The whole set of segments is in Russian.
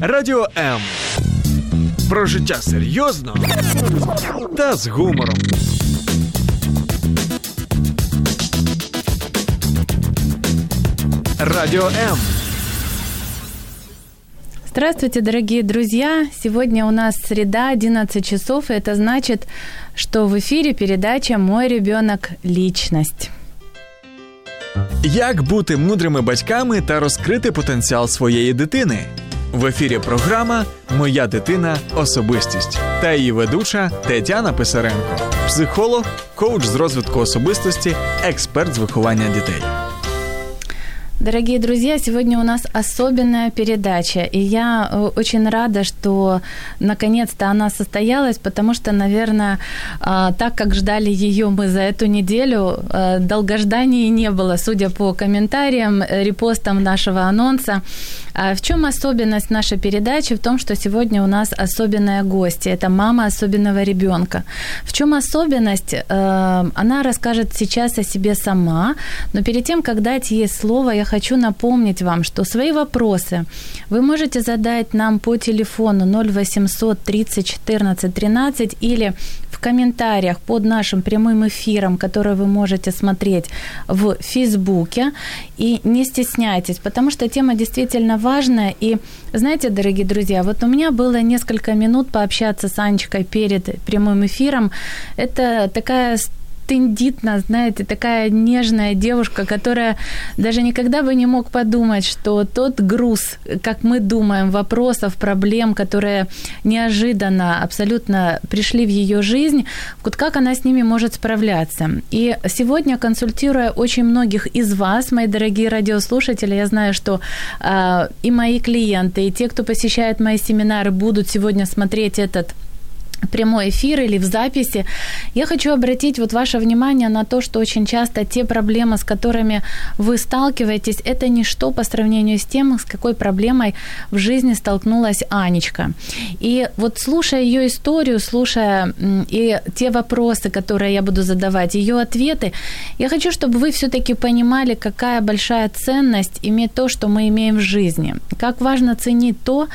Радіо М. Про життя серйозно та з гумором. Радио М. Здравствуйте, дорогие друзья! Сегодня у нас среда, 11 часов, и это значит, что в эфире передача «Мой ребенок – личность». Як бути мудрими батьками та розкрити потенціал своєї дитини? В ефірі програма «Моя дитина – особистість» та її ведуча Тетяна Писаренко, психолог, коуч з розвитку особистості, експерт з виховання дітей. Дорогие друзья, сегодня у нас особенная передача, и я очень рада, что наконец-то она состоялась, потому что, наверное, так как ждали её мы за эту неделю, долгождания не было, судя по комментариям, репостам нашего анонса. В чём особенность нашей передачи? В том, что сегодня у нас особенная гостья, это мама особенного ребёнка. В чём особенность? Она расскажет сейчас о себе сама, но перед тем, как дать ей слово, я хочу напомнить вам, что свои вопросы вы можете задать нам по телефону 0800 30 14 13 или в комментариях под нашим прямым эфиром, который вы можете смотреть в Фейсбуке. И не стесняйтесь, потому что тема действительно важная. И знаете, дорогие друзья, вот у меня было несколько минут пообщаться с Анечкой перед прямым эфиром. Это такая тендитно, знаете, такая нежная девушка, которая даже никогда бы не мог подумать, что тот груз, как мы думаем, вопросов, проблем, которые неожиданно абсолютно пришли в её жизнь, вот как она с ними может справляться. И сегодня, консультируя очень многих из вас, мои дорогие радиослушатели, я знаю, что и мои клиенты, и те, кто посещает мои семинары, будут сегодня смотреть этот прямой эфир или в записи, я хочу обратить вот ваше внимание на то, что очень часто те проблемы, с которыми вы сталкиваетесь, это ничто по сравнению с тем, с какой проблемой в жизни столкнулась Анечка. И вот слушая её историю, слушая и те вопросы, которые я буду задавать, её ответы, я хочу, чтобы вы всё-таки понимали, какая большая ценность иметь то, что мы имеем в жизни. Как важно ценить то,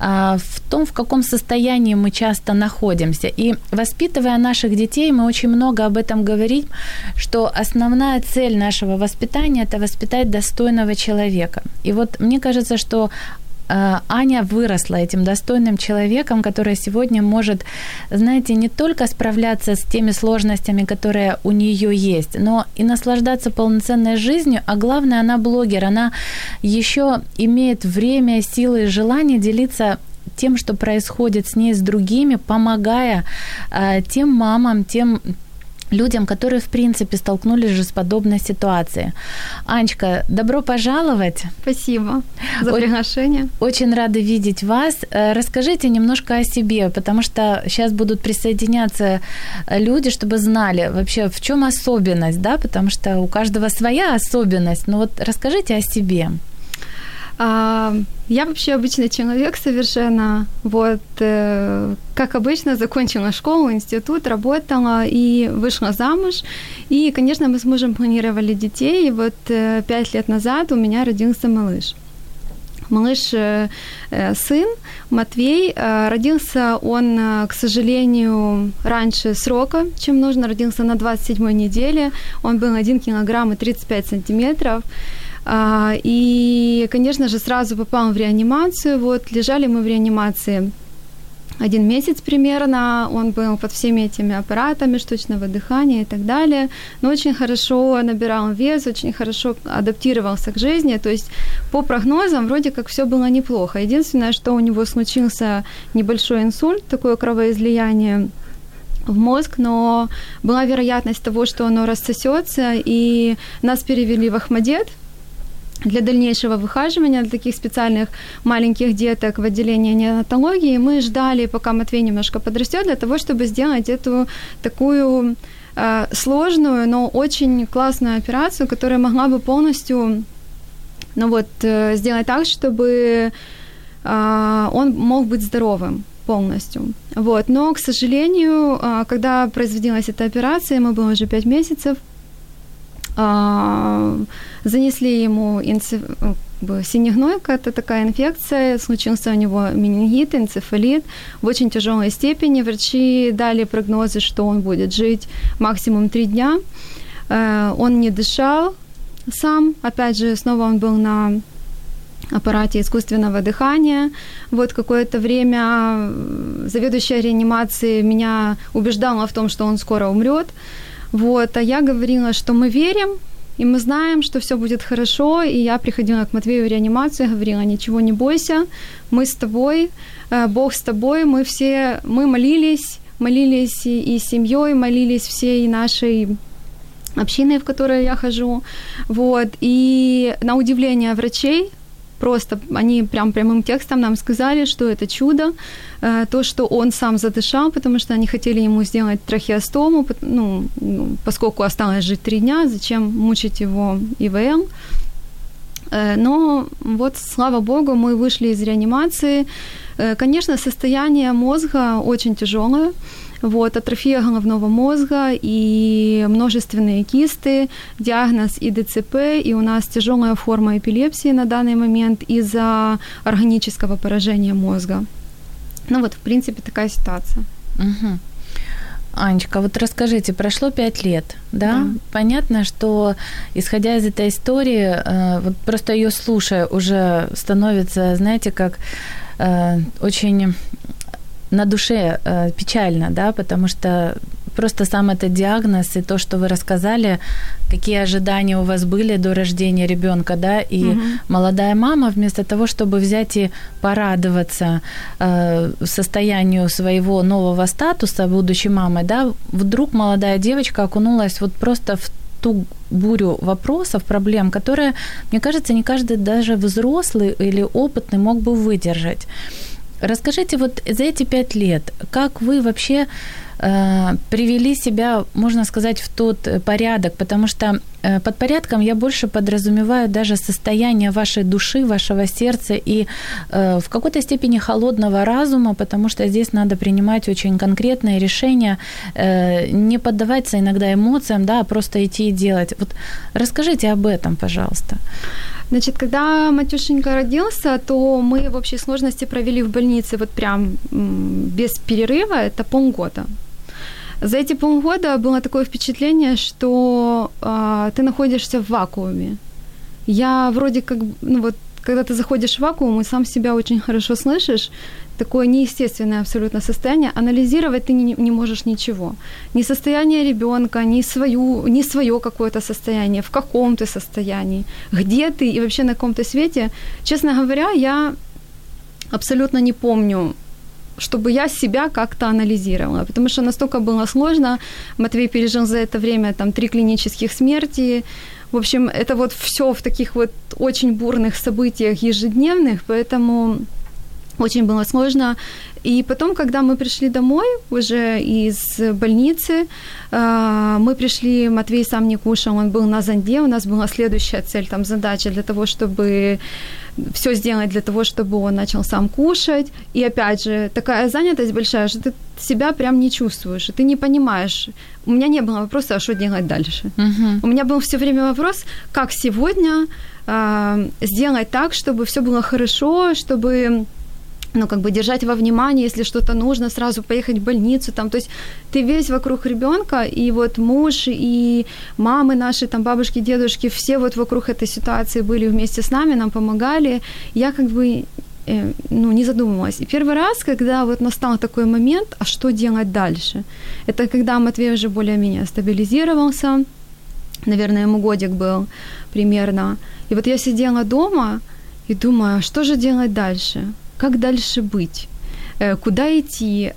в каком состоянии мы часто находимся. И воспитывая наших детей, мы очень много об этом говорим, что основная цель нашего воспитания – это воспитать достойного человека. И вот мне кажется, что Аня выросла этим достойным человеком, который сегодня может, знаете, не только справляться с теми сложностями, которые у неё есть, но и наслаждаться полноценной жизнью, а главное, она блогер, она ещё имеет время, силы и желание делиться тем, что происходит с ней, с другими, помогая тем мамам, тем людям, которые, в принципе, столкнулись же с подобной ситуацией. Анечка, добро пожаловать. Спасибо за приглашение. Очень рада видеть вас. Расскажите немножко о себе, потому что сейчас будут присоединяться люди, чтобы знали вообще, в чём особенность, да, потому что у каждого своя особенность. Но вот расскажите о себе. Я вообще обычный человек совершенно. Вот, как обычно, закончила школу, институт, работала и вышла замуж. И, конечно, мы с мужем планировали детей. И вот 5 лет назад у меня родился малыш. Малыш сын Матвей. Родился он, к сожалению, раньше срока, чем нужно. Родился на 27-й неделе. Он был 1 килограмм и 35 сантиметров. И, конечно же, сразу попал в реанимацию. Вот, лежали мы в реанимации 1 месяц примерно. Он был под всеми этими аппаратами штучного дыхания и так далее. Но очень хорошо набирал вес, очень хорошо адаптировался к жизни. То есть по прогнозам вроде как всё было неплохо. Единственное, что у него случился небольшой инсульт, такое кровоизлияние в мозг, но была вероятность того, что оно рассосётся, и нас перевели в Охмадет для дальнейшего выхаживания, для таких специальных маленьких деток в отделении неонатологии. Мы ждали, пока Матвей немножко подрастёт, для того, чтобы сделать эту такую сложную, но очень классную операцию, которая могла бы полностью, сделать так, чтобы он мог быть здоровым полностью. Вот. Но, к сожалению, когда производилась эта операция, ему было уже 5 месяцев, Занесли ему синегнойка, это такая инфекция, случился у него менингит, энцефалит в очень тяжелой степени. Врачи дали прогнозы, что он будет жить максимум 3 дня. Он не дышал сам, опять же, снова он был на аппарате искусственного дыхания. Вот какое-то время заведующая реанимацией меня убеждала в том, что он скоро умрет. Вот, а я говорила, что мы верим, и мы знаем, что всё будет хорошо. И я приходила к Матвею в реанимацию, говорила: ничего не бойся, мы с тобой, Бог с тобой. Мы молились и семьей, молились всей нашей общиной, в которой я хожу. Вот, и на удивление врачей, просто они прямым текстом нам сказали, что это чудо, то, что он сам задышал, потому что они хотели ему сделать трахеостому, поскольку осталось жить 3 дня, зачем мучить его ИВЛ. Но вот, слава Богу, мы вышли из реанимации. Конечно, состояние мозга очень тяжелое. Вот, атрофия головного мозга и множественные кисты, диагноз и ДЦП, и у нас тяжелая форма эпилепсии на данный момент из-за органического поражения мозга. Ну вот, в принципе, такая ситуация. Угу. Анечка, вот расскажите, прошло 5 лет, да? Понятно, что, исходя из этой истории, вот просто её слушая, уже становится, знаете, как очень на душе печально, да, потому что просто сам этот диагноз и то, что вы рассказали, какие ожидания у вас были до рождения ребёнка, да, и молодая мама вместо того, чтобы взять и порадоваться состоянию своего нового статуса будущей мамы, да, вдруг молодая девочка окунулась вот просто в ту бурю вопросов, проблем, которые, мне кажется, не каждый даже взрослый или опытный мог бы выдержать. Расскажите, вот за эти 5 лет, как вы вообще привели себя, можно сказать, в тот порядок, потому что под порядком я больше подразумеваю даже состояние вашей души, вашего сердца и в какой-то степени холодного разума, потому что здесь надо принимать очень конкретные решения, не поддаваться иногда эмоциям, да, а просто идти и делать. Вот расскажите об этом, пожалуйста. Значит, когда Матюшенька родился, то мы в общей сложности провели в больнице вот прям без перерыва, это полгода. За эти полгода было такое впечатление, что ты находишься в вакууме. Я вроде как, когда ты заходишь в вакуум и сам себя очень хорошо слышишь, такое неестественное абсолютно состояние, анализировать ты не можешь ничего. Ни состояние ребёнка, ни своё какое-то состояние, в каком ты состоянии, где ты и вообще на каком-то свете. Честно говоря, я абсолютно не помню, чтобы я себя как-то анализировала, потому что настолько было сложно. Матвей пережил за это время 3 клинических смерти. В общем, это вот всё в таких вот очень бурных событиях ежедневных, поэтому очень было сложно. И потом, когда мы пришли домой уже из больницы, мы пришли, Матвей сам не кушал, он был на зонде, у нас была следующая цель, задача для того, чтобы всё сделать для того, чтобы он начал сам кушать. И опять же, такая занятость большая, что ты себя прям не чувствуешь, и ты не понимаешь. У меня не было вопроса, а что делать дальше. У меня был всё время вопрос, как сегодня сделать так, чтобы всё было хорошо, чтобы держать во внимании, если что-то нужно, сразу поехать в больницу, то есть ты весь вокруг ребёнка, и вот муж, и мамы наши, бабушки, дедушки, все вот вокруг этой ситуации были вместе с нами, нам помогали, я не задумывалась. И первый раз, когда вот настал такой момент, а что делать дальше? Это когда Матвей уже более-менее стабилизировался, наверное, ему годик был примерно, и вот я сидела дома и думаю, что же делать дальше? Как дальше быть? Куда идти?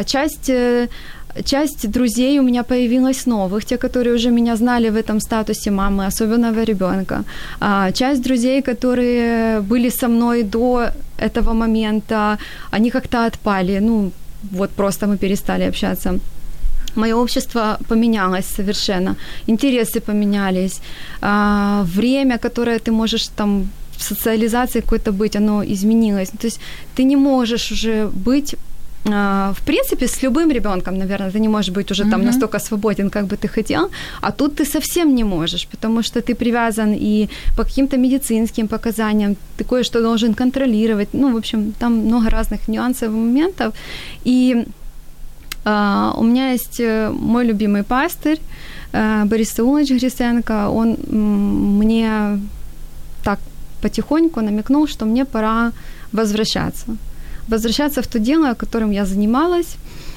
Часть друзей у меня появилась новых, те, которые уже меня знали в этом статусе мамы, особенного ребёнка. Часть друзей, которые были со мной до этого момента, они как-то отпали. Вот просто мы перестали общаться. Моё общество поменялось совершенно, интересы поменялись, время, которое ты можешь в социализации какой-то быть, оно изменилось. То есть ты не можешь уже быть в принципе, с любым ребенком, наверное, ты не можешь быть уже там настолько свободен, как бы ты хотел, а тут ты совсем не можешь, потому что ты привязан и по каким-то медицинским показаниям, ты кое-что должен контролировать, в общем, там много разных нюансов и моментов, и у меня есть мой любимый пастырь, Борис Саулович Гриценко, он мне так потихоньку намекнул, что мне пора возвращаться в то дело, которым я занималась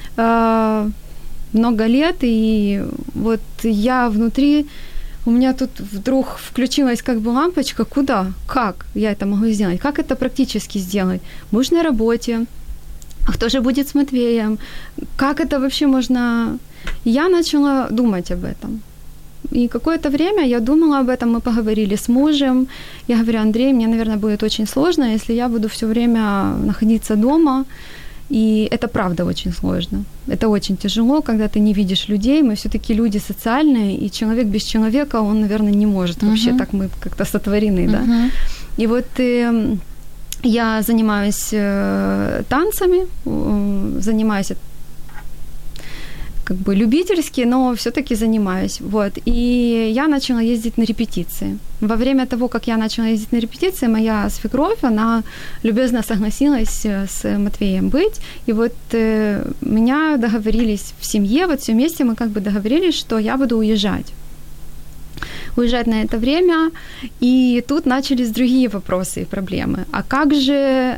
много лет, и вот я внутри, у меня тут вдруг включилась как бы лампочка, куда, как я это могу сделать, как это практически сделать, муж на работе, а кто же будет с Матвеем, как это вообще можно... Я начала думать об этом. И какое-то время я думала об этом, мы поговорили с мужем. Я говорю: Андрей, мне, наверное, будет очень сложно, если я буду всё время находиться дома. И это правда очень сложно. Это очень тяжело, когда ты не видишь людей. Мы всё-таки люди социальные, и человек без человека, он, наверное, не может. Вообще так мы как-то сотворены, да. И вот я занимаюсь танцами, занимаюсь как бы любительски, но всё-таки занимаюсь. Вот. И я начала ездить на репетиции. Во время того, как я начала ездить на репетиции, моя свекровь, она любезно согласилась с Матвеем быть. И вот меня договорились в семье, вот все вместе мы как бы договорились, что я буду уезжать на это время. И тут начались другие вопросы и проблемы. А как же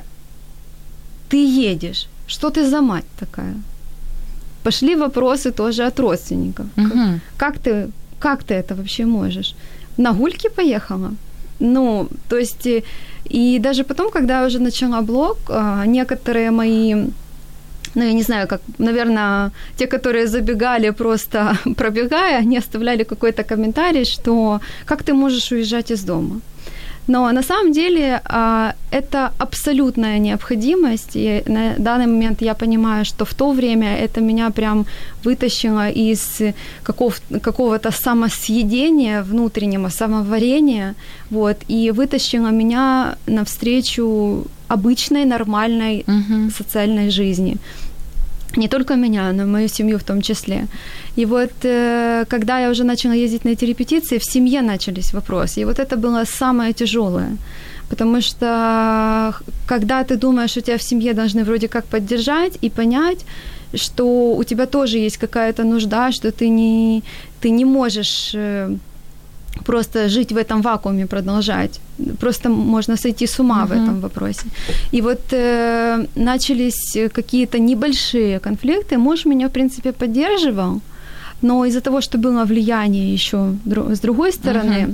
ты едешь? Что ты за мать такая? Пошли вопросы тоже от родственников. Как ты это вообще можешь? На гульки поехала? То есть, и даже потом, когда я уже начала блог, некоторые мои, я не знаю, как, наверное, те, которые забегали просто пробегая, они оставляли какой-то комментарий, что как ты можешь уезжать из дома? Но на самом деле это абсолютная необходимость, и на данный момент я понимаю, что в то время это меня прям вытащило из какого-то самосъедения, внутреннего самоварения, вот, и вытащило меня навстречу обычной, нормальной социальной жизни. Не только меня, но и мою семью в том числе. И вот когда я уже начала ездить на эти репетиции, в семье начались вопросы. И вот это было самое тяжелое. Потому что когда ты думаешь, что тебя в семье должны вроде как поддержать и понять, что у тебя тоже есть какая-то нужда, что ты не можешь просто жить в этом вакууме, продолжать. Просто можно сойти с ума в этом вопросе. И вот начались какие-то небольшие конфликты. Муж меня, в принципе, поддерживал, но из-за того, что было влияние еще с другой стороны,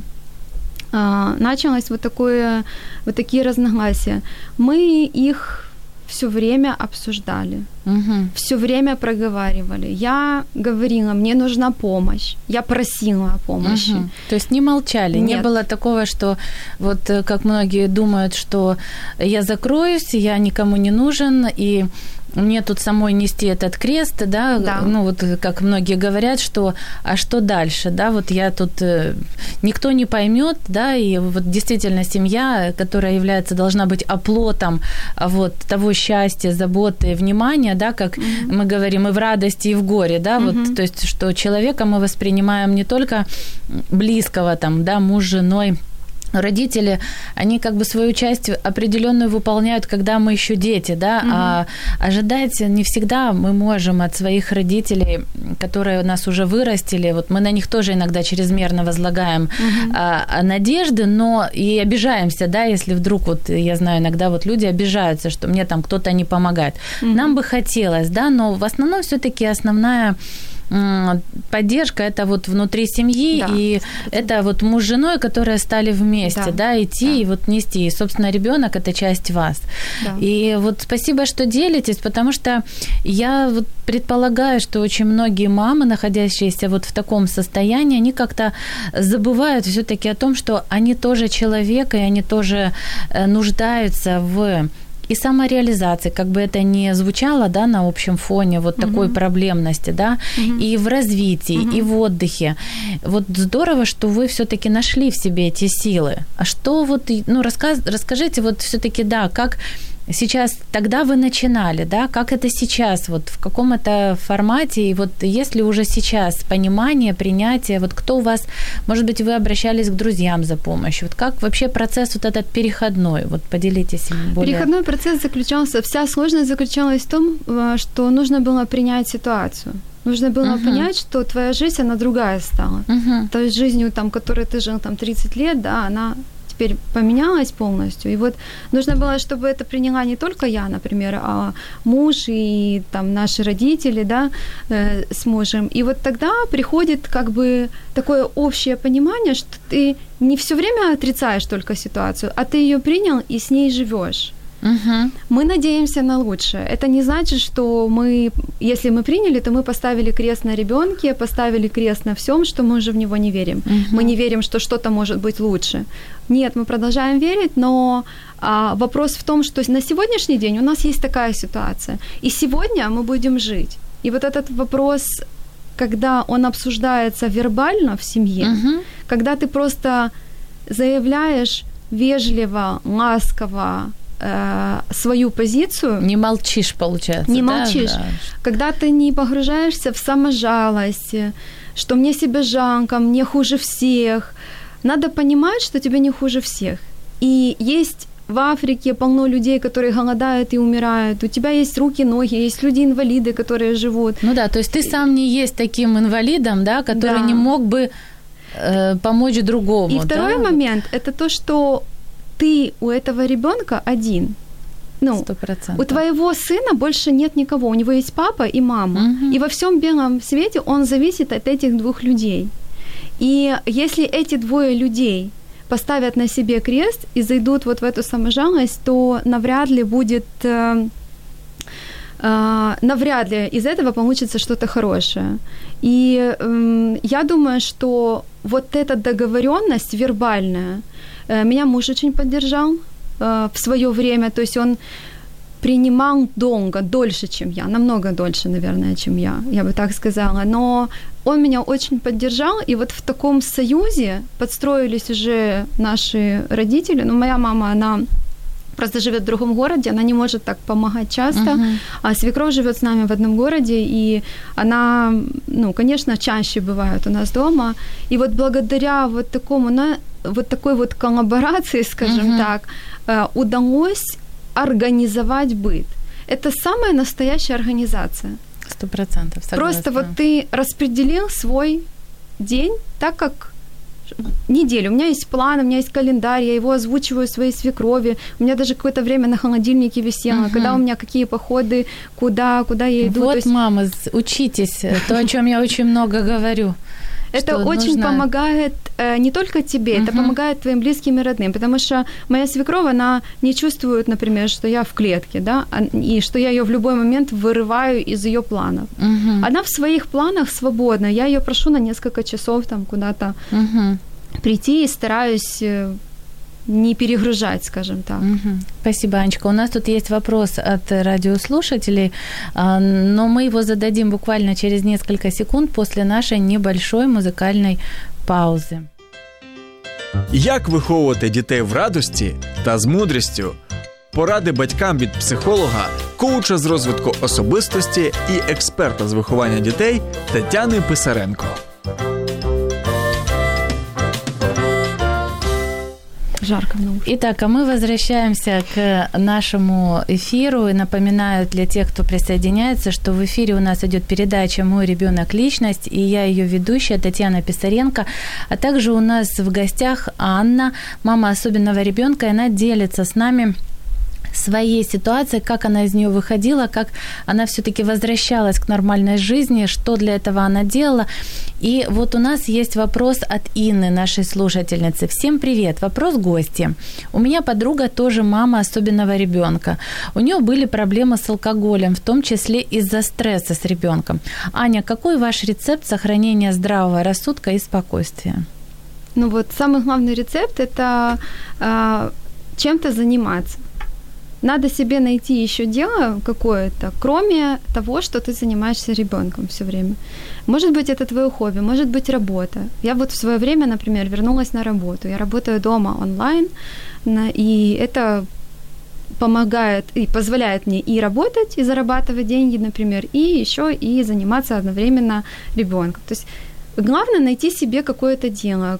началось вот такие разногласия. Мы их все время обсуждали, все время проговаривали. Я говорила, мне нужна помощь, я просила о помощи. То есть не молчали, Нет. не было такого, что вот как многие думают, что я закроюсь, я никому не нужен, и мне тут самой нести этот крест, да, вот как многие говорят, что, а что дальше, да, вот я тут, никто не поймет, да, и вот действительно семья, которая должна быть оплотом вот того счастья, заботы, внимания, да, как мы говорим, и в радости, и в горе, да, вот, то есть, что человека мы воспринимаем не только близкого, там, да, муж с женой, родители, они как бы свою часть определенную выполняют, когда мы еще дети, да, а ожидать не всегда мы можем от своих родителей, которые нас уже вырастили, вот мы на них тоже иногда чрезмерно возлагаем надежды, но и обижаемся, да, если вдруг, вот я знаю, иногда вот люди обижаются, что мне там кто-то не помогает. Нам бы хотелось, да, но в основном все-таки основная поддержка это вот внутри семьи, да, и 100%. Это вот муж с женой, которые стали вместе, да идти и вот нести. И, собственно, ребенок это часть вас. Да. И вот спасибо, что делитесь, потому что я вот предполагаю, что очень многие мамы, находящиеся вот в таком состоянии, они как-то забывают все-таки о том, что они тоже человек, и они тоже нуждаются в и самореализации, как бы это ни звучало, да, на общем фоне вот такой проблемности, да, и в развитии, и в отдыхе. Вот здорово, что вы всё-таки нашли в себе эти силы. А что вот, ну, расскажите вот всё-таки, да, как сейчас, тогда вы начинали, да, как это сейчас, вот в каком это формате, и вот есть ли уже сейчас понимание, принятие, вот кто у вас, может быть, вы обращались к друзьям за помощью, вот как вообще процесс вот этот переходной, вот поделитесь им более... Переходной процесс заключался, вся сложность заключалась в том, что нужно было принять ситуацию. Нужно было понять, что твоя жизнь, она другая стала. То есть жизнью, там, которой ты жил там, 30 лет, да, она теперь поменялась полностью. И вот нужно было, чтобы это приняла не только я, например, а муж и там, наши родители, да, с мужем. И вот тогда приходит как бы такое общее понимание, что ты не все время отрицаешь только ситуацию, а ты её принял и с ней живёшь. Мы надеемся на лучшее. Это не значит, что мы, если мы приняли, то мы поставили крест на ребёнке, поставили крест на всём, что мы уже в него не верим. Мы не верим, что что-то может быть лучше. Нет, мы продолжаем верить, но вопрос в том, что на сегодняшний день у нас есть такая ситуация, и сегодня мы будем жить. И вот этот вопрос, когда он обсуждается вербально в семье, когда ты просто заявляешь вежливо, ласково, свою позицию. Не молчишь, получается. Не молчишь. Да. Когда ты не погружаешься в саможалость, что мне себя жалко, мне хуже всех. Надо понимать, что тебе не хуже всех. И есть в Африке полно людей, которые голодают и умирают. У тебя есть руки, ноги, есть люди-инвалиды, которые живут. Ну да, то есть ты сам не есть таким инвалидом, да, который не мог бы помочь другому. И второй момент – это то, что ты у этого ребёнка один. 100%. У твоего сына больше нет никого. У него есть папа и мама. И во всем белом свете он зависит от этих двух людей. И если эти двое людей поставят на себе крест и зайдут вот в эту саможалость, то навряд ли из этого получится что-то хорошее. И я думаю, что вот эта договорённость вербальная, меня муж очень поддержал в своё время, то есть он принимал дольше, чем я, намного дольше, наверное, чем я бы так сказала, но он меня очень поддержал, и вот в таком союзе подстроились уже наши родители, моя мама, она просто живёт в другом городе, она не может так помогать часто, а свекровь живёт с нами в одном городе, и она, конечно, чаще бывает у нас дома, и вот благодаря вот такой вот коллаборации, скажем так, удалось организовать быт. Это самая настоящая организация. 100%, согласна. Просто вот ты распределил свой день так, как неделю. У меня есть план, у меня есть календарь, я его озвучиваю своей свекрови. У меня даже какое-то время на холодильнике висело, когда у меня какие походы, куда я иду. Вот, мама, учитесь, то, о чём я очень много говорю. Это очень помогает не только тебе, это помогает твоим близким и родным, потому что моя свекровь, она не чувствует, например, что я в клетке, да, и что я её в любой момент вырываю из её планов. Она в своих планах свободна, я её прошу на несколько часов там куда-то прийти и стараюсь не перегружать, скажем так. Спасибо, Анечка. У нас тут есть вопрос от радиослушателей, но мы его зададим буквально через несколько секунд после нашей небольшой музикальної паузи. Як виховувати дітей в радості та з мудрістю? Поради батькам від психолога, коуча з розвитку особистості і експерта з виховання дітей Тетяни Писаренко. Жарко в наушниках. Итак, а мы возвращаемся к нашему эфиру. И напоминаю для тех, кто присоединяется, что в эфире у нас идет передача «Мой ребёнок. Личность», и я её ведущая Татьяна Писаренко. А также у нас в гостях Анна, мама особенного ребёнка, и она делится с нами своей ситуацией, как она из неё выходила, как она всё-таки возвращалась к нормальной жизни, что для этого она делала. И вот у нас есть вопрос от Инны, нашей слушательницы. Всем привет. Вопрос гости. У меня подруга тоже мама особенного ребёнка. У неё были проблемы с алкоголем, в том числе из-за стресса с ребёнком. Аня, какой ваш рецепт сохранения здравого рассудка и спокойствия? Самый главный рецепт – это чем-то заниматься. Надо себе найти ещё дело какое-то, кроме того, что ты занимаешься ребёнком всё время. Может быть, это твоё хобби, может быть, работа. Я вот в своё время, например, вернулась на работу. Я работаю дома онлайн, и это помогает и позволяет мне и работать, и зарабатывать деньги, например, и ещё и заниматься одновременно ребёнком. То есть главное найти себе какое-то дело.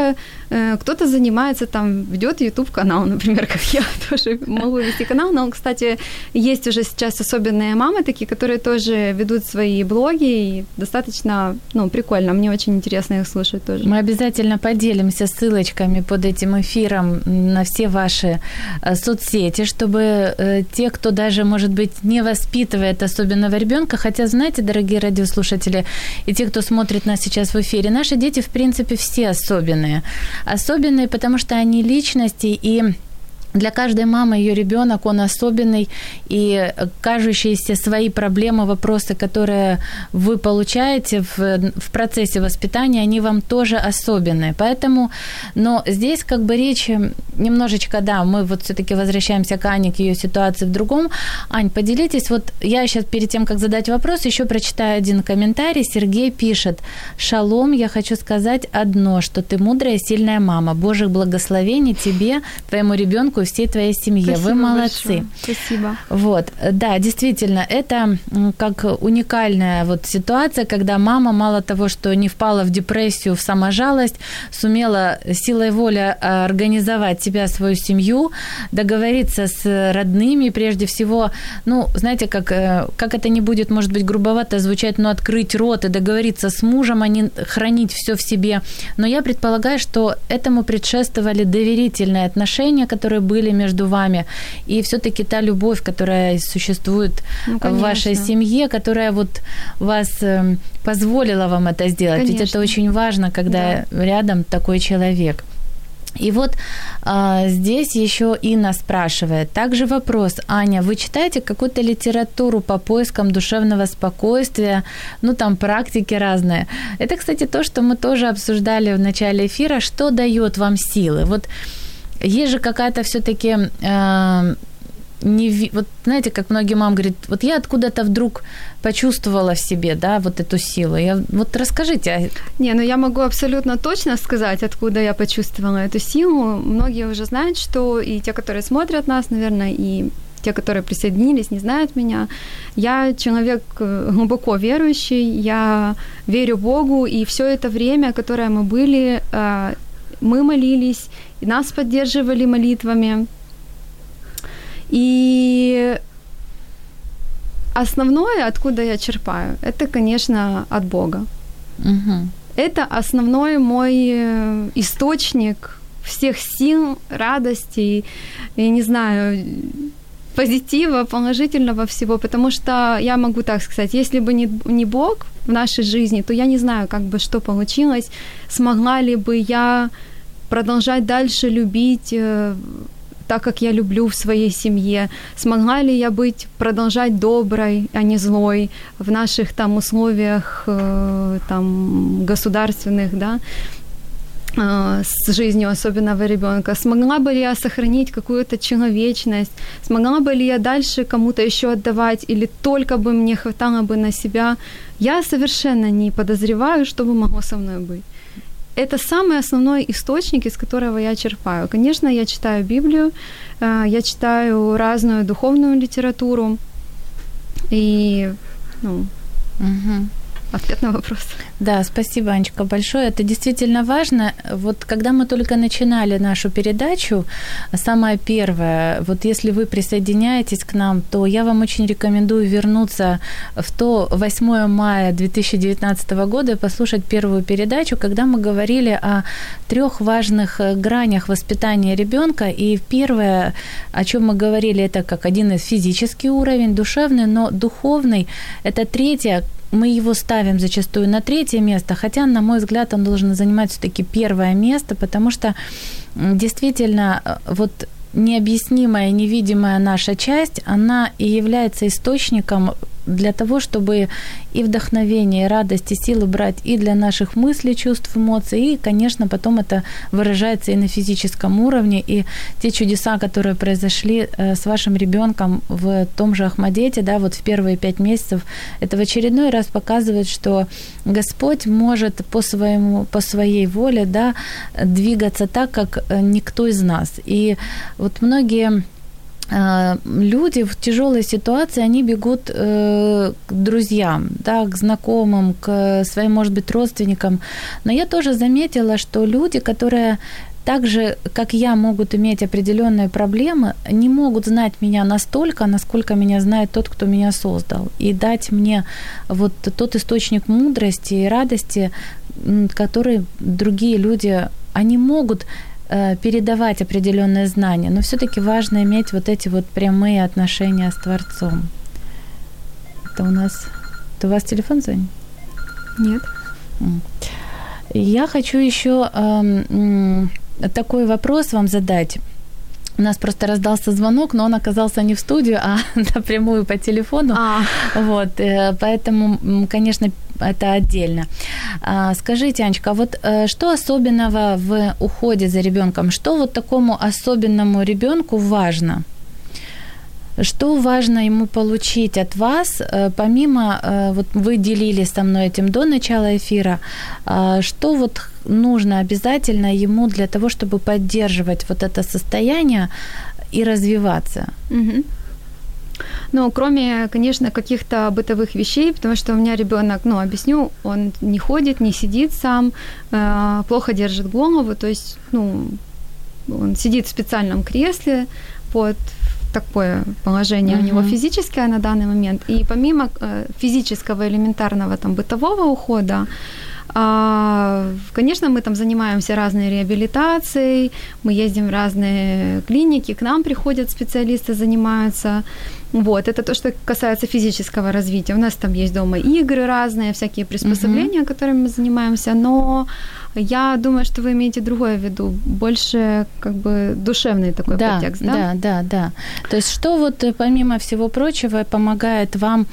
Кто-то занимается, там, ведёт YouTube-канал, например, как я тоже могу вести канал. Но, кстати, есть уже сейчас особенные мамы такие, которые тоже ведут свои блоги, и достаточно, прикольно. Мне очень интересно их слушать тоже. Мы обязательно поделимся ссылочками под этим эфиром на все ваши соцсети, чтобы те, кто даже, может быть, не воспитывает особенного ребёнка, хотя, знаете, дорогие радиослушатели, и те, кто смотрит нас сейчас в эфире, наши дети, в принципе, все особенные. Особенные, потому что они личности, и для каждой мамы её ребёнок, он особенный, и кажущиеся свои проблемы, вопросы, которые вы получаете в процессе воспитания, они вам тоже особенные. Поэтому, но здесь как бы речь немножечко, да, мы вот всё-таки возвращаемся к Ане, к её ситуации в другом. Ань, поделитесь, вот я сейчас перед тем, как задать вопрос, ещё прочитаю один комментарий. Сергей пишет: «Шалом, я хочу сказать одно, что ты мудрая, сильная мама. Божьих благословений тебе, твоему ребёнку, всей твоей семье. Спасибо, вы молодцы». большое. Спасибо. Вот, да, действительно, это как уникальная вот ситуация, когда мама мало того, что не впала в депрессию, в саможалость, сумела силой воли организовать себя, свою семью, договориться с родными, прежде всего, знаете, как это не будет, может быть, грубовато звучать, но открыть рот и договориться с мужем, а не хранить всё в себе. Но я предполагаю, что этому предшествовали доверительные отношения, которые были между вами, и всё-таки та любовь, которая существует в вашей семье, которая вот вас позволила вам это сделать. Конечно. Ведь это очень важно, когда рядом такой человек. И вот здесь ещё Инна спрашивает. Также вопрос. Аня, вы читаете какую-то литературу по поискам душевного спокойствия? Там практики разные. Это, кстати, то, что мы тоже обсуждали в начале эфира. Что даёт вам силы? Вот есть же какая-то всё-таки... вот знаете, как многие мамы говорят, вот я откуда-то вдруг почувствовала в себе, да, вот эту силу. Вот расскажите. Я могу абсолютно точно сказать, откуда я почувствовала эту силу. Многие уже знают, что и те, которые смотрят нас, наверное, и те, которые присоединились, не знают меня. Я человек глубоко верующий, я верю Богу, и всё это время, которое мы были, мы молились, и нас поддерживали молитвами. И основное, откуда я черпаю, это, конечно, от Бога. Угу. Это основной мой источник всех сил, радости, я не знаю, позитива, положительного всего, потому что я могу так сказать, если бы не Бог в нашей жизни, то я не знаю, как бы что получилось, смогла ли бы я продолжать дальше любить так, как я люблю в своей семье, смогла ли я продолжать доброй, а не злой в наших там условиях там государственных, да, с жизнью особенного ребёнка, смогла бы ли я сохранить какую-то человечность, смогла бы ли я дальше кому-то ещё отдавать, или только бы мне хватало бы на себя. Я совершенно не подозреваю, что бы могло со мной быть. Это самый основной источник, из которого я черпаю. Конечно, я читаю Библию, я читаю разную духовную литературу, и, ответ на вопрос. Да, спасибо, Анечка, большое. Это действительно важно. Вот когда мы только начинали нашу передачу, самое первое, вот если вы присоединяетесь к нам, то я вам очень рекомендую вернуться в то 8 мая 2019 года и послушать первую передачу, когда мы говорили о 3 важных гранях воспитания ребёнка. И первое, о чём мы говорили, это как один из физический уровень, душевный, но духовный – это третье. Мы его ставим зачастую на 3 место, хотя, на мой взгляд, он должен занимать всё-таки 1 место, потому что действительно вот необъяснимая, невидимая наша часть, она и является источником для того, чтобы и вдохновение, и радость, и силы брать и для наших мыслей, чувств, эмоций, и, конечно, потом это выражается и на физическом уровне, и те чудеса, которые произошли с вашим ребёнком в том же Ахмадете, да, вот в первые 5 месяцев, это в очередной раз показывает, что Господь может по своей воле, да, двигаться так, как никто из нас. И вот многие люди в тяжелой ситуации, они бегут к друзьям, да, к знакомым, к своим, может быть, родственникам. Но я тоже заметила, что люди, которые так же, как я, могут иметь определенные проблемы, не могут знать меня настолько, насколько меня знает тот, кто меня создал, и дать мне вот тот источник мудрости и радости, который другие люди, они могут передавать определенные знания, но все-таки важно иметь вот эти вот прямые отношения с Творцом. Это у вас телефон звонит? Нет. Я хочу еще такой вопрос вам задать. У нас просто раздался звонок, но он оказался не в студию, а напрямую по телефону. Вот, поэтому, конечно, это отдельно. Скажите, Анечка, вот что особенного в уходе за ребенком? Что вот такому особенному ребенку важно? Что важно ему получить от вас, помимо, вот вы делились со мной этим до начала эфира, что вот нужно обязательно ему для того, чтобы поддерживать вот это состояние и развиваться? Угу. Ну, кроме, конечно, каких-то бытовых вещей, потому что у меня ребенок, объясню, он не ходит, не сидит сам, плохо держит голову, то есть, он сидит в специальном кресле, вот такое положение у него физическое на данный момент. И помимо физического элементарного там бытового ухода, конечно, мы там занимаемся разной реабилитацией, мы ездим в разные клиники, к нам приходят специалисты, занимаются. Вот, это то, что касается физического развития. У нас там есть дома игры разные, всякие приспособления, которыми мы занимаемся, но я думаю, что вы имеете другое в виду, больше как бы душевный такой подтекст, да? Да. То есть что вот помимо всего прочего помогает вам,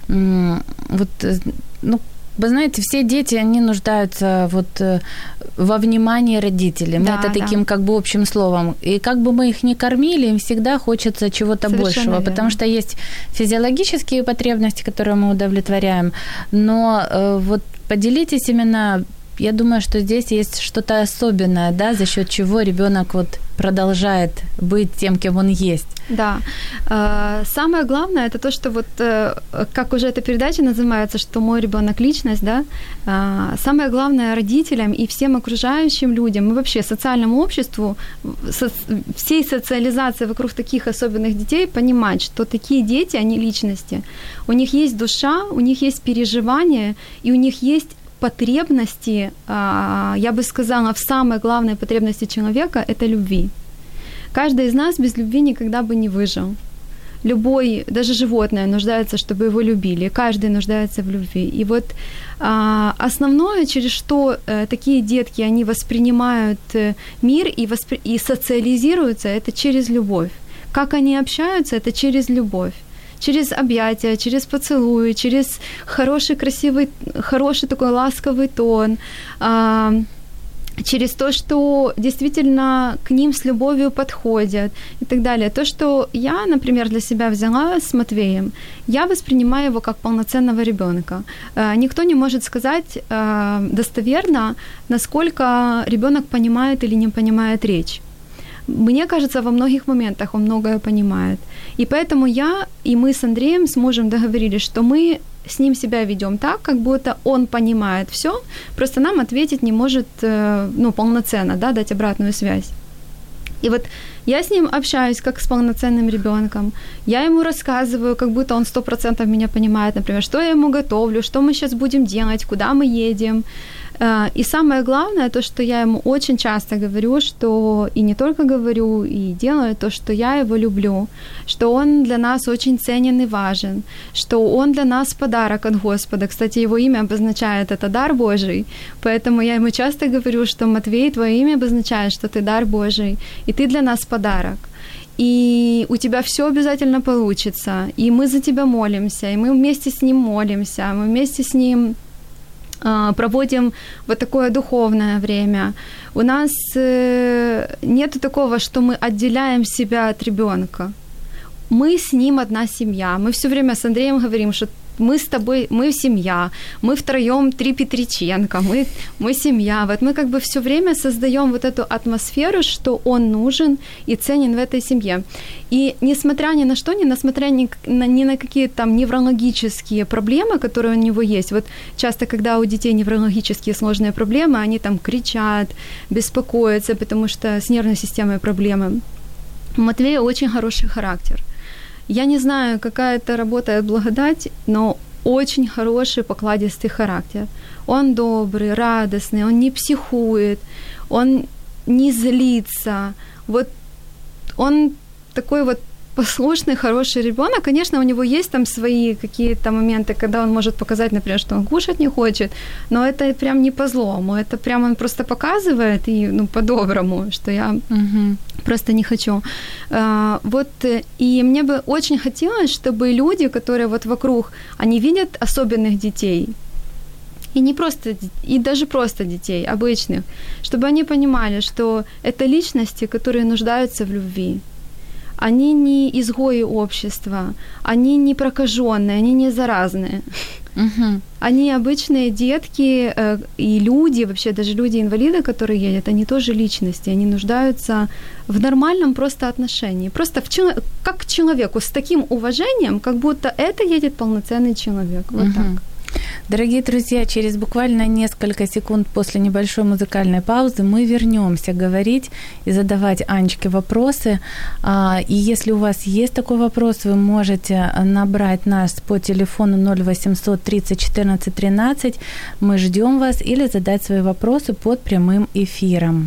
вы знаете, все дети, они нуждаются вот во внимании родителей. Мы это таким как бы общим словом. И как бы мы их ни кормили, им всегда хочется чего-то большего, верно. Потому что есть физиологические потребности, которые мы удовлетворяем. Но вот поделитесь именно, я думаю, что здесь есть что-то особенное, да, за счет чего ребенок вот продолжает быть тем, кем он есть. Да. Самое главное, это то, что вот, как уже эта передача называется, что мой ребенок личность, да, самое главное родителям и всем окружающим людям, и вообще социальному обществу, всей социализации вокруг таких особенных детей, понимать, что такие дети, они личности. У них есть душа, у них есть переживания, и у них есть потребности, я бы сказала, в самой главной потребности человека – это любви. Каждый из нас без любви никогда бы не выжил. Любой, даже животное нуждается, чтобы его любили. Каждый нуждается в любви. И вот основное, через что такие детки, они воспринимают мир и социализируются, это через любовь. Как они общаются, это через любовь. Через объятия, через поцелуи, через хороший, красивый, хороший такой ласковый тон, через то, что действительно к ним с любовью подходят и так далее. То, что я, например, для себя взяла с Матвеем, я воспринимаю его как полноценного ребенка. Никто не может сказать достоверно, насколько ребенок понимает или не понимает речь. Мне кажется, во многих моментах он многое понимает. И поэтому я и мы с Андреем, с мужем, договорились, что мы с ним себя ведём так, как будто он понимает всё, просто нам ответить не может, полноценно, да, дать обратную связь. И вот я с ним общаюсь как с полноценным ребёнком. Я ему рассказываю, как будто он 100% меня понимает, например, что я ему готовлю, что мы сейчас будем делать, куда мы едем. И самое главное, то, что я ему очень часто говорю, что и не только говорю, и делаю, то, что я его люблю, что он для нас очень ценен и важен, что он для нас подарок от Господа. Кстати, его имя обозначает это дар Божий, поэтому я ему часто говорю, что Матвей, твое имя обозначает, что ты дар Божий, и ты для нас подарок. И у тебя всё обязательно получится, и мы за тебя молимся, и мы вместе с ним молимся, мы вместе с ним проводим вот такое духовное время. У нас нет такого, что мы отделяем себя от ребёнка. Мы с ним одна семья. Мы всё время с Андреем говорим, что мы с тобой, мы семья, мы втроём 3 Петриченко, мы семья. Вот мы как бы всё время создаём вот эту атмосферу, что он нужен и ценен в этой семье. И несмотря ни на что, несмотря ни на какие там неврологические проблемы, которые у него есть, вот часто, когда у детей неврологические сложные проблемы, они там кричат, беспокоятся, потому что с нервной системой проблемы. У Матвея очень хороший характер. Я не знаю, какая это работает благодать, но очень хороший покладистый характер. Он добрый, радостный, он не психует, он не злится. Вот он такой вот послушный, хороший ребёнок. Конечно, у него есть там свои какие-то моменты, когда он может показать, например, что он кушать не хочет, но это прям не по злому, это прям он просто показывает и, по-доброму, что я просто не хочу. И мне бы очень хотелось, чтобы люди, которые вот вокруг, они видят особенных детей, и даже просто детей, обычных, чтобы они понимали, что это личности, которые нуждаются в любви. Они не изгои общества, они не прокажённые, они не заразные. Они обычные детки и люди, вообще даже люди-инвалиды, которые едут, они тоже личности, они нуждаются в нормальном просто отношении. Просто как к человеку, с таким уважением, как будто это едет полноценный человек. Вот так. Дорогие друзья, через буквально несколько секунд после небольшой музыкальной паузы мы вернёмся говорить и задавать Анечке вопросы. И если у вас есть такой вопрос, вы можете набрать нас по телефону 0800 30 14 13. Мы ждём вас, или задать свои вопросы под прямым эфиром.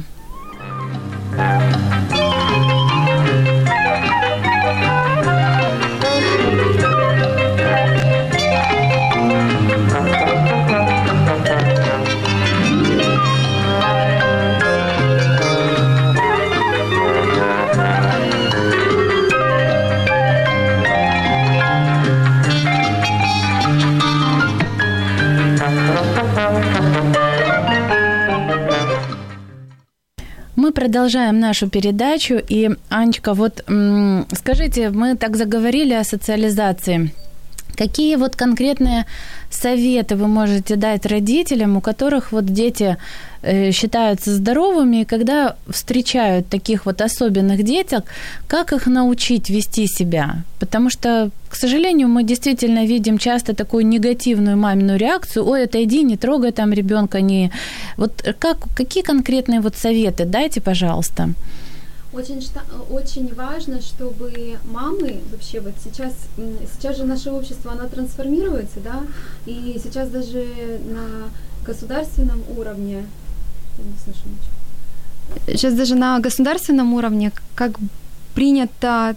Мы продолжаем нашу передачу. И, Анечка, вот скажите, мы так заговорили о социализации. Какие вот конкретные советы вы можете дать родителям, у которых вот дети считаются здоровыми, и когда встречают таких вот особенных деток, как их научить вести себя? Потому что, к сожалению, мы действительно видим часто такую негативную мамину реакцию: ой, отойди, не трогай там ребёнка, не... Вот какие конкретные вот советы дайте, пожалуйста. Очень важно, чтобы мамы вообще вот сейчас же наше общество, оно трансформируется, да, и сейчас даже на государственном уровне, я не слышу ничего. Сейчас даже на государственном уровне как принята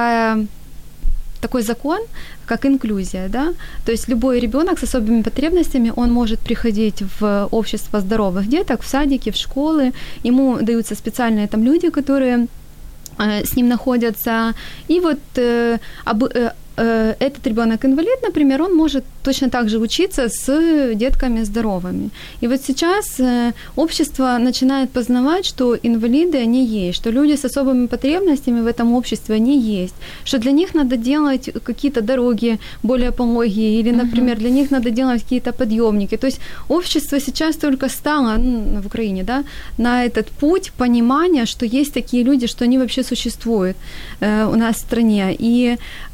такой закон, как инклюзия, да, то есть любой ребёнок с особыми потребностями, он может приходить в общество здоровых деток, в садики, в школы, ему даются специальные там люди, которые с ним находятся, и вот этот ребёнок инвалид, например, он может точно так же учиться с детками здоровыми. И вот сейчас общество начинает познавать, что инвалиды, они есть, что люди с особыми потребностями в этом обществе, они есть, что для них надо делать какие-то дороги более пологие, или, например, для них надо делать какие-то подъёмники. То есть общество сейчас только стало, в Украине, да, на этот путь понимания, что есть такие люди, что они вообще существуют у нас в стране. И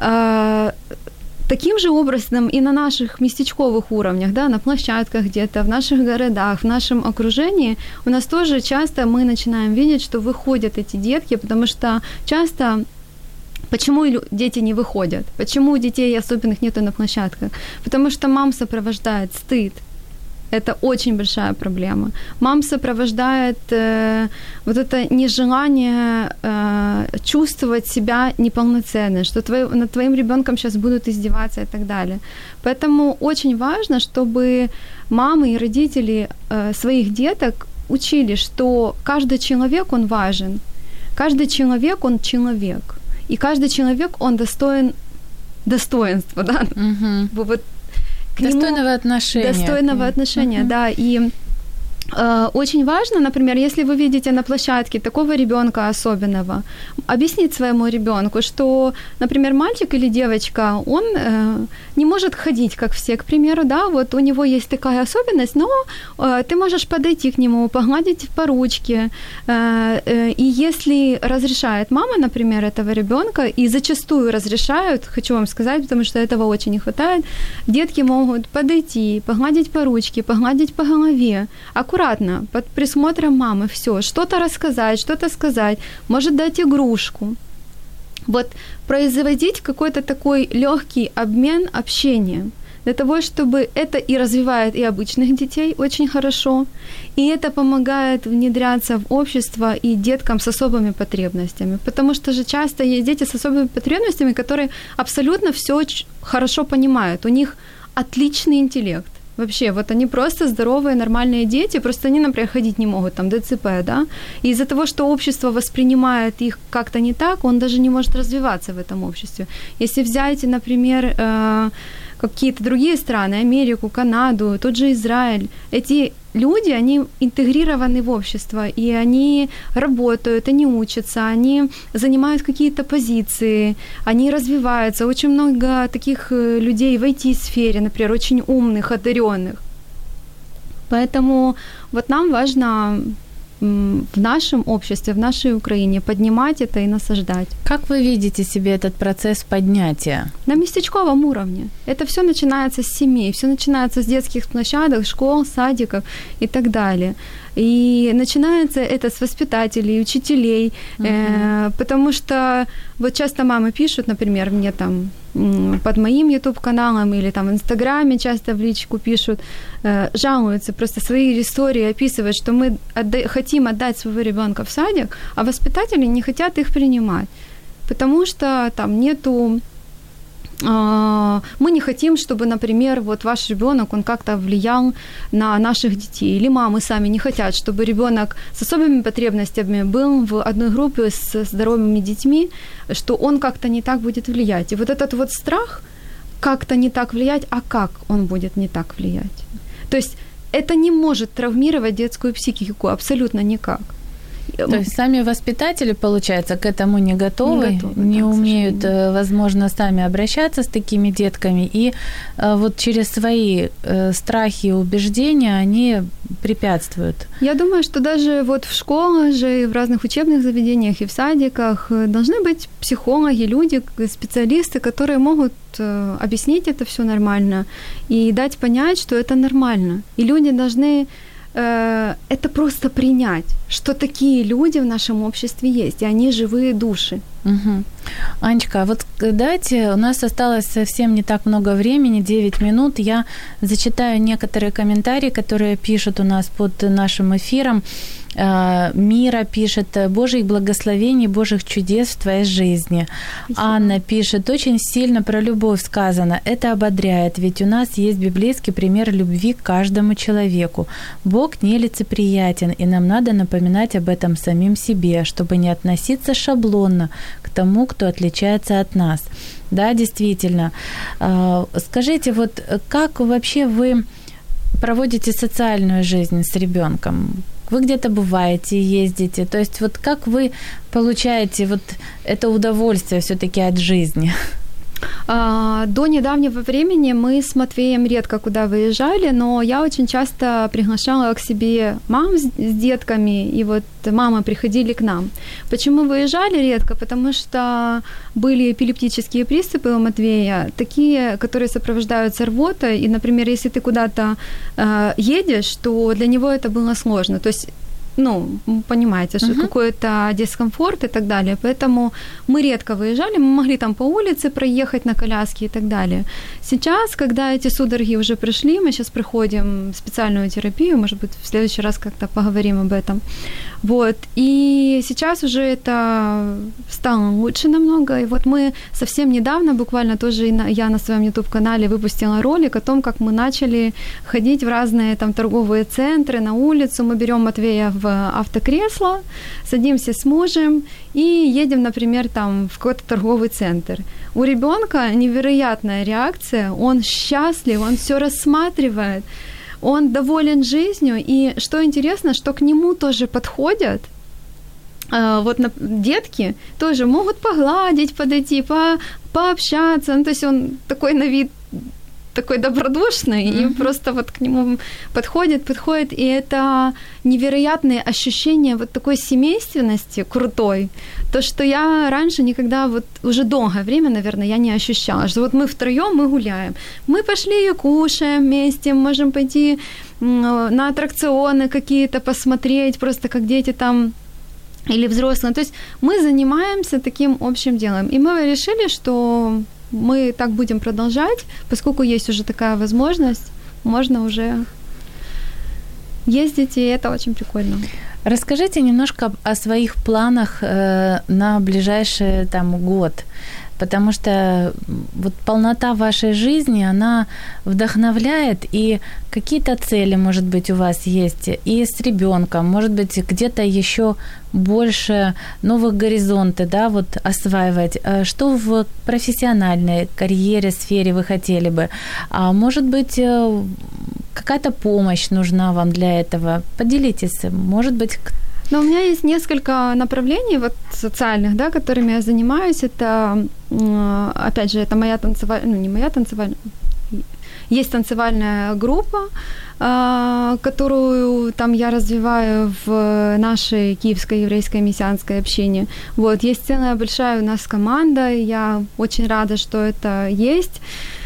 таким же образом и на наших местечковых уровнях, да, на площадках где-то, в наших городах, в нашем окружении у нас тоже часто мы начинаем видеть, что выходят эти детки, потому что часто... Почему дети не выходят? Почему у детей особенных нету на площадках? Потому что мам сопровождает стыд. Это очень большая проблема. Мам сопровождает вот это нежелание чувствовать себя неполноценной, что над твоим ребёнком сейчас будут издеваться и так далее. Поэтому очень важно, чтобы мамы и родители своих деток учили, что каждый человек, он важен. Каждый человек, он человек. И каждый человек, он достоин достоинства, да? Вот Достойного отношения. Достойного отношения, да. И Очень важно, например, если вы видите на площадке такого ребёнка особенного, объяснить своему ребёнку, что, например, мальчик или девочка, он не может ходить, как все, к примеру, да, вот у него есть такая особенность, но ты можешь подойти к нему, погладить по ручке, и если разрешает мама, например, этого ребёнка, и зачастую разрешают, хочу вам сказать, потому что этого очень не хватает, детки могут подойти, погладить по ручке, погладить по голове, аккуратно, под присмотром мамы, всё, что-то рассказать, что-то сказать, может дать игрушку. Вот производить какой-то такой лёгкий обмен, общение, для того, чтобы это и развивает и обычных детей очень хорошо, и это помогает внедряться в общество и деткам с особыми потребностями, потому что же часто есть дети с особыми потребностями, которые абсолютно всё хорошо понимают, у них отличный интеллект. Вообще, вот они просто здоровые, нормальные дети, просто они, например, ходить не могут, там, ДЦП, да, и из-за того, что общество воспринимает их как-то не так, он даже не может развиваться в этом обществе. Если взять, например, какие-то другие страны, Америку, Канаду, тот же Израиль, эти люди, они интегрированы в общество, и они работают, они учатся, они занимают какие-то позиции, они развиваются. Очень много таких людей в IT-сфере, например, очень умных, одарённых. Поэтому вот нам важно в нашем обществе, в нашей Украине поднимать это и насаждать. Как вы видите себе этот процесс поднятия? На местечковом уровне. Это всё начинается с семей, всё начинается с детских площадок, школ, садиков и так далее. И начинается это с воспитателей, учителей, потому что вот часто мамы пишут, например, мне там под моим YouTube-каналом или там в Инстаграме часто в личку пишут, жалуются, просто свои истории описывают, что мы хотим отдать своего ребёнка в садик, а воспитатели не хотят их принимать, потому что там нету... Мы не хотим, чтобы, например, вот ваш ребёнок, он как-то влиял на наших детей. Или мамы сами не хотят, чтобы ребёнок с особыми потребностями был в одной группе с здоровыми детьми, что он как-то не так будет влиять. И вот этот вот страх как-то не так влиять, а как он будет не так влиять? То есть это не может травмировать детскую психику абсолютно никак. То есть сами воспитатели, получается, к этому не готовы, не умеют, возможно, сами обращаться с такими детками, и вот через свои страхи и убеждения они препятствуют. Я думаю, что даже вот в школах же, и в разных учебных заведениях, и в садиках должны быть психологи, люди, специалисты, которые могут объяснить это всё нормально и дать понять, что это нормально. И люди должны это просто принять, что такие люди в нашем обществе есть, и они живые души. Угу. Анечка, вот давайте, у нас осталось совсем не так много времени, 9 минут. Я зачитаю некоторые комментарии, которые пишут у нас под нашим эфиром. Мира пишет: Божьих благословений, Божьих чудес в твоей жизни. Спасибо. Анна пишет: очень сильно про любовь сказано. Это ободряет, ведь у нас есть библейский пример любви к каждому человеку. Бог нелицеприятен, и нам надо напоминать об этом самим себе, чтобы не относиться шаблонно к тому, кто отличается от нас. Да, действительно. Скажите, вот как вообще вы проводите социальную жизнь с ребёнком? Вы где-то бываете, ездите, то есть вот как вы получаете вот это удовольствие всё-таки от жизни? До недавнего времени мы с Матвеем редко куда выезжали, но я очень часто приглашала к себе мам с детками, и вот мамы приходили к нам. Почему выезжали редко? Потому что были эпилептические приступы у Матвея, такие, которые сопровождаются рвотой, и, например, если ты куда-то едешь, то для него это было сложно, то есть понимаете, что какой-то дискомфорт и так далее. Поэтому мы редко выезжали, мы могли там по улице проехать на коляске и так далее. Сейчас, когда эти судороги уже прошли, мы сейчас проходим специальную терапию, может быть, в следующий раз как-то поговорим об этом. Вот. И сейчас уже это стало лучше намного. И вот мы совсем недавно, буквально тоже я на своем YouTube-канале выпустила ролик о том, как мы начали ходить в разные там торговые центры, на улицу. Мы берем Матвея в автокресло, садимся с мужем и едем, например, там в какой-то торговый центр. У ребёнка невероятная реакция, он счастлив, он всё рассматривает. он доволен жизнью, и что интересно, что к нему тоже подходят. Вот детки тоже могут погладить, подойти, пообщаться. Ну, то есть он такой на вид такой добродушный, и просто вот к нему подходит, и это невероятные ощущения вот такой семейственности крутой, то, что я раньше никогда, вот уже долгое время, наверное, я не ощущала, что вот мы втроём, мы гуляем, мы пошли и кушаем вместе, можем пойти на аттракционы какие-то посмотреть, просто как дети там или взрослые, то есть мы занимаемся таким общим делом, и мы решили, что мы так будем продолжать, поскольку есть уже такая возможность, можно уже ездить, и это очень прикольно. Расскажите немножко о своих планах на ближайший год, потому что вот полнота вашей жизни, она вдохновляет, и какие-то цели, может быть, у вас есть, и с ребёнком, может быть, где-то ещё больше новых горизонтов, да, вот осваивать. Что в профессиональной карьере, сфере вы хотели бы? А может быть, какая-то помощь нужна вам для этого? Поделитесь, может быть. Но у меня есть несколько направлений вот социальных, да, которыми я занимаюсь. Это, опять же, это моя танцевальная, не моя танцевальная, есть танцевальная группа, которую там я развиваю в нашей Киевской еврейской мессианской общине. Вот, есть целая большая у нас команда, и я очень рада, что это есть.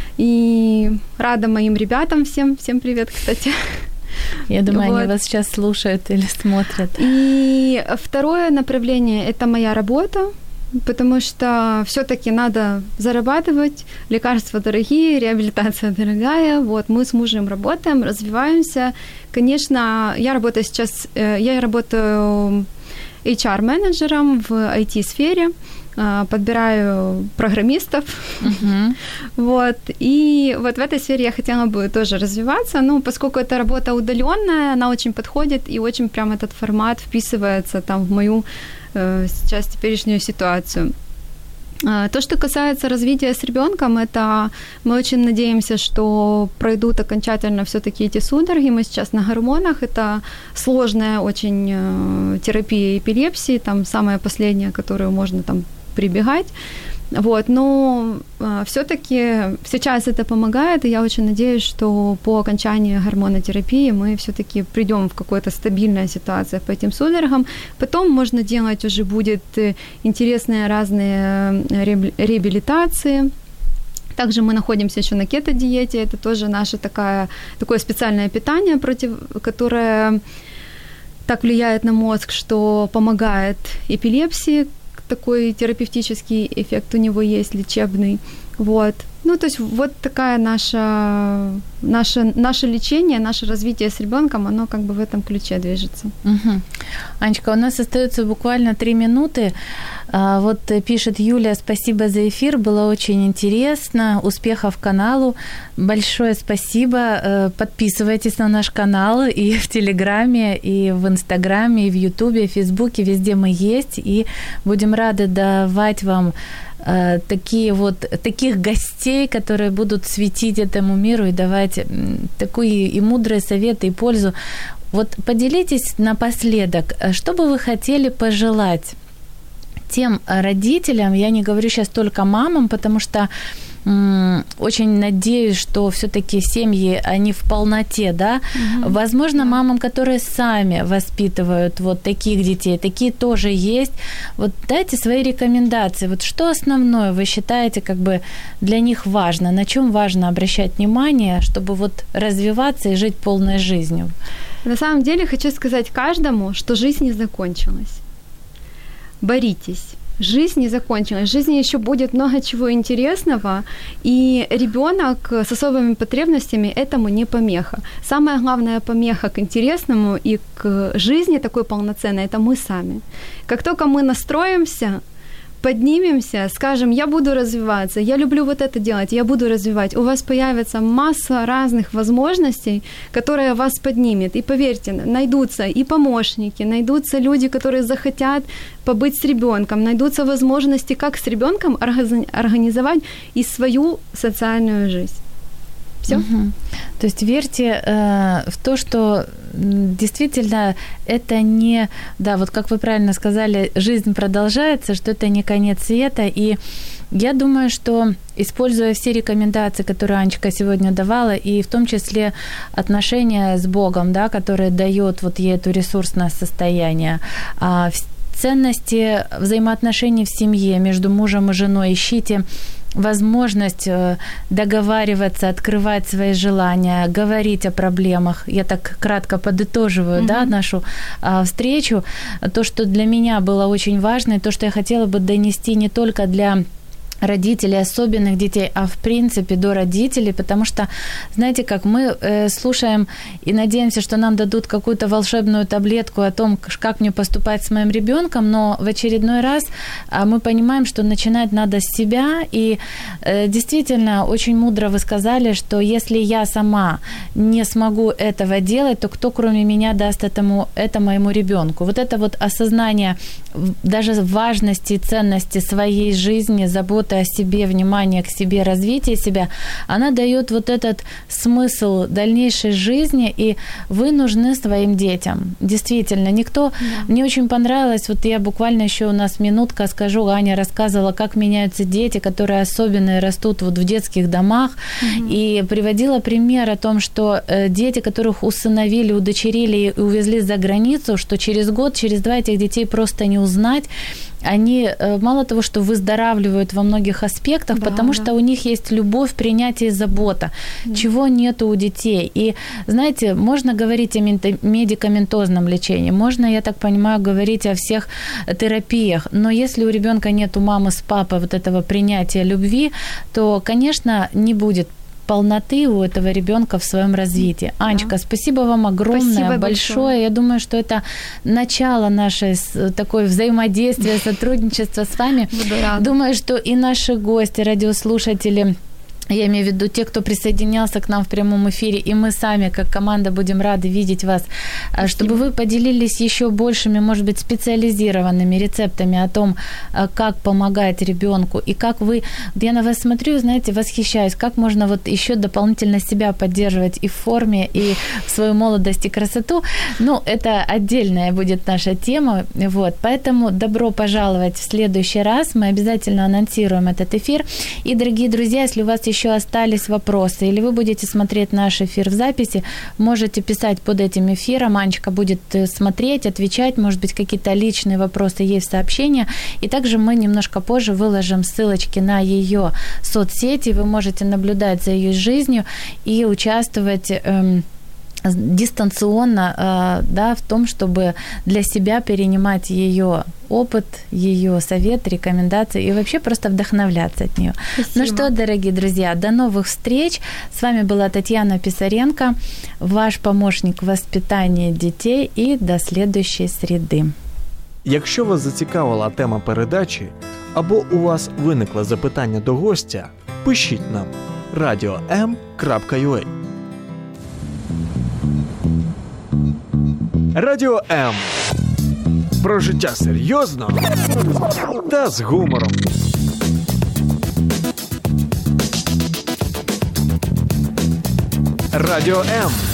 И рада моим ребятам всем привет, кстати. Я думаю, вот. Они вас сейчас слушают или смотрят. И второе направление – это моя работа, потому что всё-таки надо зарабатывать, лекарства дорогие, реабилитация дорогая. Вот, мы с мужем работаем, развиваемся. Конечно, я работаю сейчас, HR-менеджером в IT-сфере, подбираю программистов. Uh-huh. Вот. И вот в этой сфере я хотела бы тоже развиваться, но поскольку это работа удалённая, она очень подходит, и очень прям этот формат вписывается там в мою сейчас теперешнюю ситуацию. То, что касается развития с ребёнком, это мы очень надеемся, что пройдут окончательно всё-таки эти судороги. Мы сейчас на гормонах. Это сложная очень терапия эпилепсии, там самая последняя, которую можно там прибегать. Вот, но всё-таки сейчас это помогает, и я очень надеюсь, что по окончании гормонотерапии мы всё-таки придём в какую-то стабильную ситуацию по этим судорогам. Потом можно делать уже будет интересные разные реабилитации. Также мы находимся ещё на кето-диете. Это тоже наше такое специальное питание, которое так влияет на мозг, что помогает эпилепсии. Такой терапевтический эффект у него есть, лечебный. Вот. Ну, то есть вот такая наше лечение, наше развитие с ребёнком, оно как бы в этом ключе движется. Угу. Анечка, у нас остаётся буквально 3 минуты. Вот пишет Юлия: спасибо за эфир, было очень интересно, успехов каналу. Большое спасибо. Подписывайтесь на наш канал и в Телеграме, и в Инстаграме, и в Ютубе, и в Фейсбуке, везде мы есть, и будем рады давать вам таких гостей, которые будут светить этому миру и давать такие и мудрые советы, и пользу. Вот поделитесь напоследок, что бы вы хотели пожелать тем родителям, я не говорю сейчас только мамам, потому что очень надеюсь, что всё-таки семьи, они в полноте, да? Mm-hmm. Возможно, мамам, которые сами воспитывают вот таких детей, такие тоже есть. Вот дайте свои рекомендации. Вот что основное вы считаете как бы для них важно? На чём важно обращать внимание, чтобы вот развиваться и жить полной жизнью? На самом деле хочу сказать каждому, что жизнь не закончилась. Боритесь. Жизнь не закончилась, в жизни ещё будет много чего интересного, и ребёнок с особыми потребностями этому не помеха. Самая главная помеха к интересному и к жизни такой полноценной – это мы сами. Как только мы настроимся, поднимемся, скажем: я буду развиваться, я люблю вот это делать, я буду развивать, у вас появится масса разных возможностей, которые вас поднимет. И поверьте, найдутся и помощники, найдутся люди, которые захотят побыть с ребёнком, найдутся возможности, как с ребёнком организовать и свою социальную жизнь. Все. То есть верьте в то, что действительно это не, да, вот как вы правильно сказали, жизнь продолжается, что это не конец света. И я думаю, что, используя все рекомендации, которые Анечка сегодня давала, и в том числе отношения с Богом, да, которое дает вот ей это ресурсное состояние, ценности взаимоотношений в семье между мужем и женой, ищите возможность договариваться, открывать свои желания, говорить о проблемах. Я так кратко подытоживаю, да, нашу встречу. То, что для меня было очень важно, и то, что я хотела бы донести не только для родителей, особенных детей, а в принципе до родителей, потому что, знаете, как мы слушаем и надеемся, что нам дадут какую-то волшебную таблетку о том, как мне поступать с моим ребенком, но в очередной раз мы понимаем, что начинать надо с себя, и действительно очень мудро вы сказали, что если я сама не смогу этого делать, то кто кроме меня даст это моему ребенку? Вот это вот осознание даже важности и ценности своей жизни, заботы о себе, внимание к себе, развитие себя, она дает вот этот смысл дальнейшей жизни, и вы нужны своим детям. Действительно, никто... Мне очень понравилось, вот я буквально еще у нас минутка скажу, Аня рассказывала, как меняются дети, которые особенно растут вот в детских домах, и приводила пример о том, что дети, которых усыновили, удочерили и увезли за границу, что через год, через два этих детей просто не узнать, они мало того, что выздоравливают во многих аспектах, потому что у них есть любовь, принятие и забота, чего нету у детей. И, знаете, можно говорить о медикаментозном лечении, можно, я так понимаю, говорить о всех терапиях, но если у ребенка нет у мамы с папой вот этого принятия любви, то, конечно, не будет полноты у этого ребенка в своем развитии. Анечка, спасибо вам огромное, спасибо большое. Я думаю, что это начало нашей такой взаимодействия, сотрудничества с вами. Думаю, что и наши гости, радиослушатели, я имею в виду те, кто присоединялся к нам в прямом эфире, и мы сами, как команда, будем рады видеть вас, чтобы вы поделились еще большими, может быть, специализированными рецептами о том, как помогать ребенку, и как вы... Я на вас смотрю, знаете, восхищаюсь, как можно вот еще дополнительно себя поддерживать и в форме, и в свою молодость и красоту. Ну, это отдельная будет наша тема, вот. Поэтому добро пожаловать в следующий раз, мы обязательно анонсируем этот эфир. И, дорогие друзья, если у вас еще остались вопросы, или вы будете смотреть наш эфир в записи, можете писать под этим эфиром, Анечка будет смотреть, отвечать, может быть, какие-то личные вопросы есть в сообщения, и также мы немножко позже выложим ссылочки на ее соцсети, вы можете наблюдать за ее жизнью и участвовать дистанционно, да, в том, чтобы для себя перенимать ее опыт, ее совет, рекомендации и вообще просто вдохновляться от нее. Спасибо. Ну что, дорогие друзья, до новых встреч. С вами была Татьяна Писаренко, ваш помощник в воспитании детей, и до следующей среды. Якщо вас зацікавила тема передачі або у вас виникло запитання до гостя, пишіть нам radio.m.ua. Радіо М. Про життя серйозно та з гумором. Радіо М.